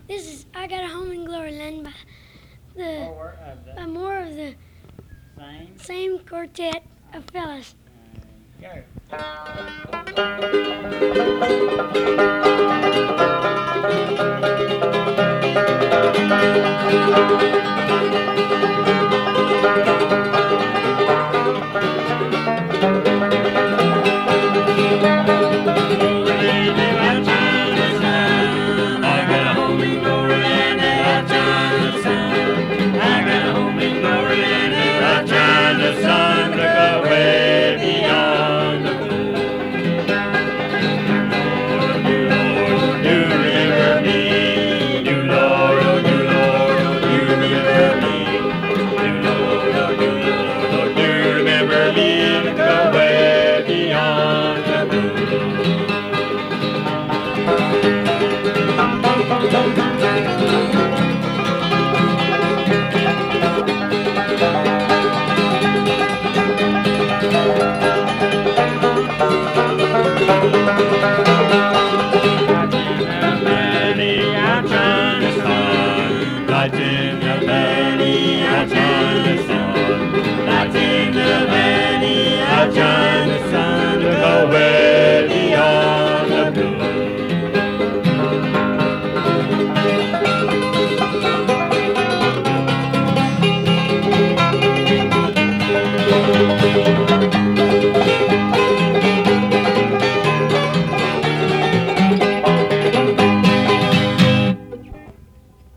This is I Got a Home in Glory Land by more of the same quartet of fellas. Go. John.